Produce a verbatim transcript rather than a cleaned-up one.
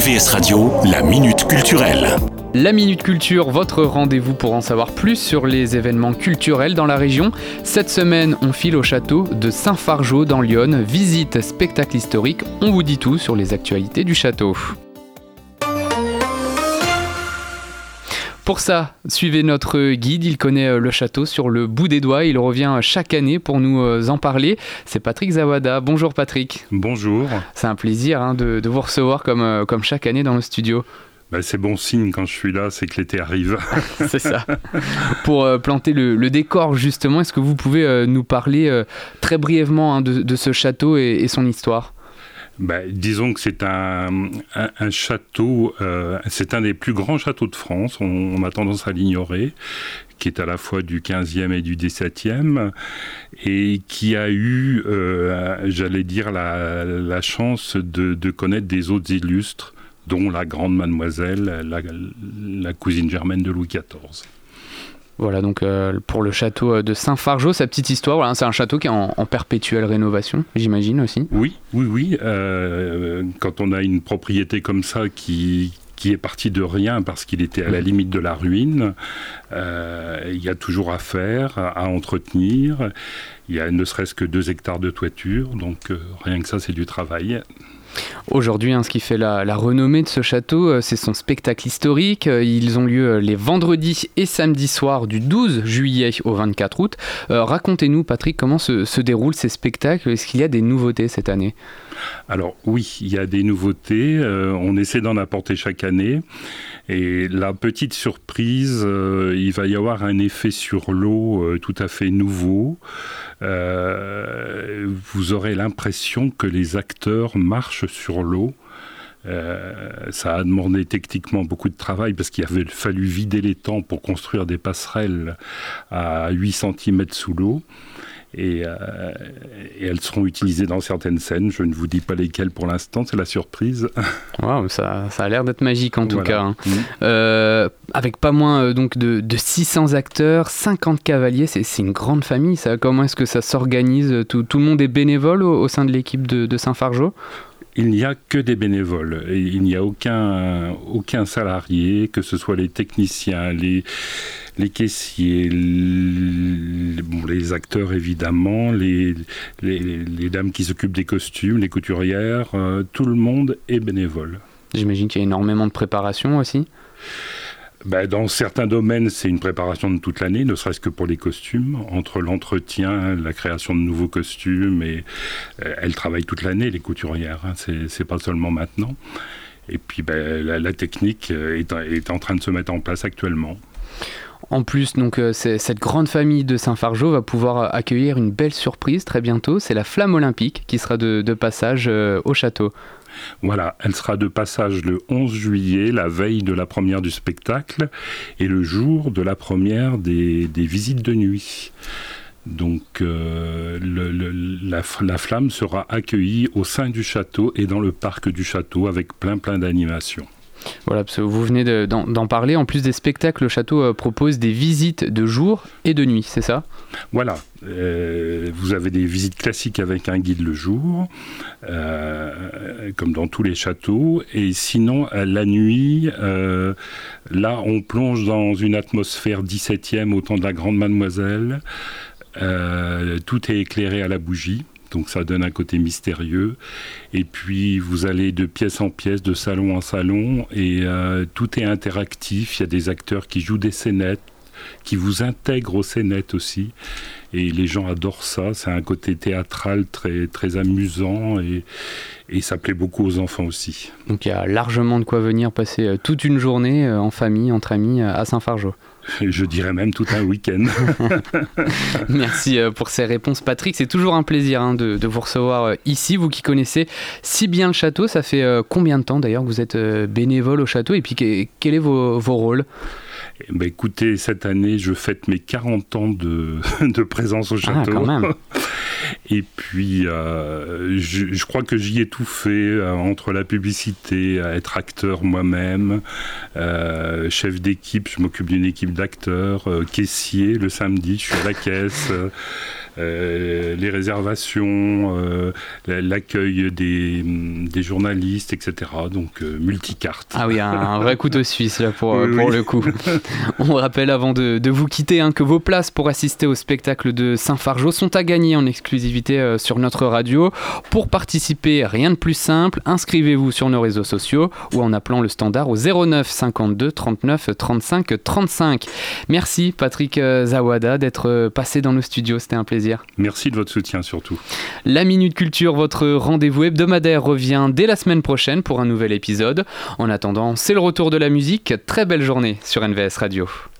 V S Radio, la Minute Culturelle. La Minute Culture, votre rendez-vous pour en savoir plus sur les événements culturels dans la région. Cette semaine, on file au château de Saint-Fargeau dans l'Yonne. Visite, spectacle historique, on vous dit tout sur les actualités du château. Pour ça, suivez notre guide, il connaît le château sur le bout des doigts, il revient chaque année pour nous en parler. C'est Patrick Zawada. Bonjour Patrick. Bonjour. C'est un plaisir hein, de, de vous recevoir comme, comme chaque année dans le studio. Ben, c'est bon signe quand je suis là, c'est que l'été arrive. C'est ça. Pour euh, planter le, le décor justement, est-ce que vous pouvez euh, nous parler euh, très brièvement hein, de, de ce château et, et son histoire ? Ben, disons que c'est un, un, un château, euh, c'est un des plus grands châteaux de France, on, on a tendance à l'ignorer, qui est à la fois du quinzième et du dix-septième, et qui a eu, euh, j'allais dire, la, la chance de, de connaître des hôtes illustres, dont la grande mademoiselle, la, la cousine germaine de Louis quatorze. Voilà, donc euh, pour le château de Saint-Fargeau, sa petite histoire, voilà, c'est un château qui est en, en perpétuelle rénovation, j'imagine aussi. Oui, oui, oui. Euh, quand on a une propriété comme ça qui, qui est partie de rien parce qu'il était à la limite de la ruine, euh, il y a toujours à faire, à entretenir. Il y a ne serait-ce que deux hectares de toiture, donc euh, rien que ça, c'est du travail. Aujourd'hui, hein, ce qui fait la, la renommée de ce château, euh, c'est son spectacle historique. Euh, ils ont lieu euh, les vendredis et samedis soirs du douze juillet au vingt-quatre août. Euh, racontez-nous, Patrick, comment se, se déroulent ces spectacles ? Est-ce qu'il y a des nouveautés cette année ? Alors oui, il y a des nouveautés. Euh, on essaie d'en apporter chaque année. Et la petite surprise, euh, il va y avoir un effet sur l'eau euh, tout à fait nouveau. Euh, vous aurez l'impression que les acteurs marchent sur l'eau. Euh, ça a demandé techniquement beaucoup de travail parce qu'il avait fallu vider l'étang pour construire des passerelles à huit centimètres sous l'eau. Et, euh, et elles seront utilisées dans certaines scènes. Je ne vous dis pas lesquelles pour l'instant, c'est la surprise. Wow, ça, ça a l'air d'être magique en tout voilà. cas. Hein. Mmh. Euh, avec pas moins euh, donc de, de six cents acteurs, cinquante cavaliers, c'est, c'est une grande famille. Ça. Comment est-ce que ça s'organise ? tout, tout le monde est bénévole au, au sein de l'équipe de, de Saint-Fargeau ? Il n'y a que des bénévoles. Et il n'y a aucun, aucun salarié, que ce soit les techniciens, les, les caissiers, les, bon, les acteurs évidemment, les, les, les dames qui s'occupent des costumes, les couturières, euh, tout le monde est bénévole. J'imagine qu'il y a énormément de préparation aussi. Ben, dans certains domaines, c'est une préparation de toute l'année, ne serait-ce que pour les costumes. Entre l'entretien, la création de nouveaux costumes, et euh, elles travaillent toute l'année, les couturières. Hein, c'est, c'est pas seulement maintenant. Et puis, ben, la, la technique est, est en train de se mettre en place actuellement. En plus, donc, euh, cette grande famille de Saint-Fargeau va pouvoir accueillir une belle surprise très bientôt. C'est la flamme olympique qui sera de, de passage euh, au château. Voilà, elle sera de passage le onze juillet, la veille de la première du spectacle, et le jour de la première des, des visites de nuit. Donc euh, le, le, la, la flamme sera accueillie au sein du château et dans le parc du château avec plein plein d'animations. Voilà, parce que vous venez de, d'en, d'en parler. En plus des spectacles, le château euh, propose des visites de jour et de nuit, c'est ça ? Voilà, euh, vous avez des visites classiques avec un guide le jour, euh, comme dans tous les châteaux. Et sinon, la nuit, euh, là, on plonge dans une atmosphère dix-septième au temps de la grande mademoiselle. Euh, tout est éclairé à la bougie. Donc ça donne un côté mystérieux. Et puis vous allez de pièce en pièce, de salon en salon, et euh, tout est interactif. Il y a des acteurs qui jouent des scénettes, qui vous intègrent aux scénettes aussi. Et les gens adorent ça. C'est un côté théâtral très, très amusant et, et ça plaît beaucoup aux enfants aussi. Donc il y a largement de quoi venir passer toute une journée en famille, entre amis, à Saint-Fargeau. Je dirais même tout un week-end. Merci pour ces réponses, Patrick. C'est toujours un plaisir hein, de, de vous recevoir ici. Vous qui connaissez si bien le château, ça fait combien de temps d'ailleurs que vous êtes bénévole au château ? Et puis quels sont vos, vos rôles ? Eh ben, écoutez, cette année, je fête mes quarante ans de, de présence au château. Ah, quand même. Et puis, euh, je, je crois que j'y ai tout fait, euh, entre la publicité, à être acteur moi-même, euh, chef d'équipe, je m'occupe d'une équipe d'acteurs, euh, caissier, le samedi, je suis à la caisse. Euh, euh, les réservations, euh, l'accueil des, des journalistes, et cetera. Donc euh, multicarte. Ah oui, un, un vrai couteau suisse là pour, oui, pour oui. le coup. On rappelle avant de, de vous quitter hein, que vos places pour assister au spectacle de Saint-Fargeau sont à gagner en exclusivité euh, sur notre radio. Pour participer, rien de plus simple, inscrivez-vous sur nos réseaux sociaux ou en appelant le standard au zéro neuf cinquante-deux trente-neuf trente-cinq trente-cinq. Merci Patrick Zawada d'être passé dans nos studios, c'était un plaisir. Merci de votre soutien surtout. La Minute Culture, votre rendez-vous hebdomadaire revient dès la semaine prochaine pour un nouvel épisode. En attendant, c'est le retour de la musique. Très belle journée sur N V S Radio.